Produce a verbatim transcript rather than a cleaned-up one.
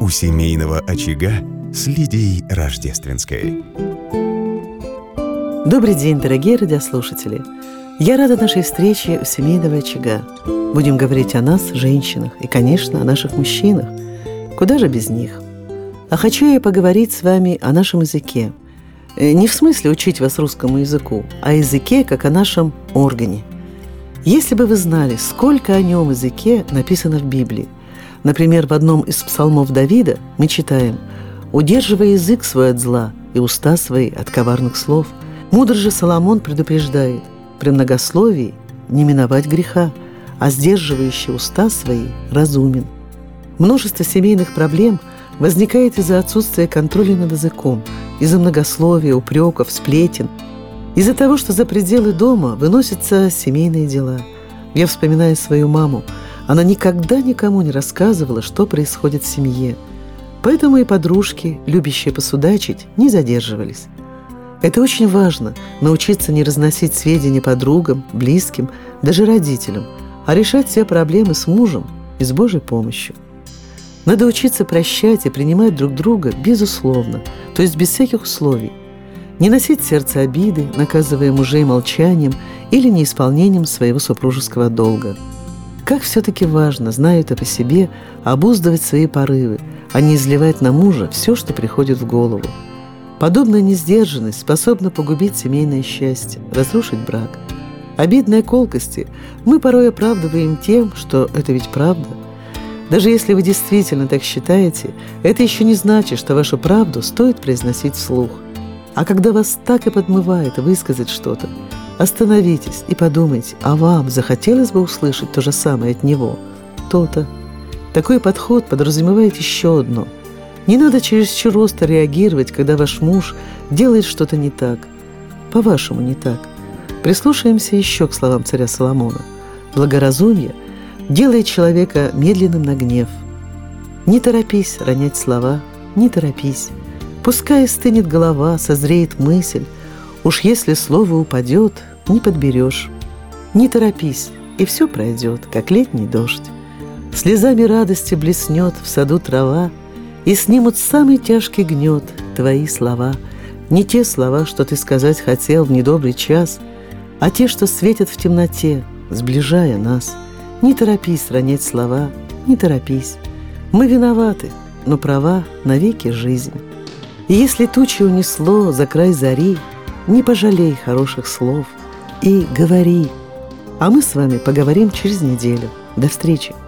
у семейного очага с Лидией Рождественской. Добрый день, дорогие радиослушатели! Я рада нашей встрече у семейного очага. Будем говорить о нас, женщинах, и, конечно, о наших мужчинах. Куда же без них? А хочу я поговорить с вами о нашем языке. Не в смысле учить вас русскому языку, а о языке, как о нашем органе. Если бы вы знали, сколько о нем языке написано в Библии. Например, в одном из псалмов Давида мы читаем: «Удерживай язык свой от зла и уста свои от коварных слов». Мудр же Соломон предупреждает: при многословии не миновать греха, а сдерживающий уста свои разумен. Множество семейных проблем возникает из-за отсутствия контроля над языком, из-за многословия, упреков, сплетен, из-за того, что за пределы дома выносятся семейные дела. Я вспоминаю свою маму. Она никогда никому не рассказывала, что происходит в семье. Поэтому и подружки, любящие посудачить, не задерживались. Это очень важно – научиться не разносить сведения подругам, близким, даже родителям, а решать все проблемы с мужем и с Божьей помощью. Надо учиться прощать и принимать друг друга безусловно, то есть без всяких условий. Не носить в сердце обиды, наказывая мужей молчанием или неисполнением своего супружеского долга. Как все-таки важно, зная это по себе, обуздывать свои порывы, а не изливать на мужа все, что приходит в голову. Подобная несдержанность способна погубить семейное счастье, разрушить брак. Обидные колкости мы порой оправдываем тем, что это ведь правда. Даже если вы действительно так считаете, это еще не значит, что вашу правду стоит произносить вслух. А когда вас так и подмывает высказать что-то, остановитесь и подумайте, а вам захотелось бы услышать то же самое от него? То-то. Такой подход подразумевает еще одно. Не надо чересчур остро реагировать, когда ваш муж делает что-то не так. По-вашему, не так. Прислушаемся еще к словам царя Соломона. Благоразумие делает человека медленным на гнев. Не торопись ронять слова, не торопись. Пускай стынет голова, созреет мысль. Уж если слово упадет, не подберешь. Не торопись, и все пройдет, как летний дождь. Слезами радости блеснет в саду трава, и снимут самый тяжкий гнет твои слова. Не те слова, что ты сказать хотел в недобрый час, а те, что светят в темноте, сближая нас. Не торопись ронять слова, не торопись. Мы виноваты, но права навеки жизнь. И если тучи унесло за край зари, не пожалей хороших слов и говори. А мы с вами поговорим через неделю. До встречи!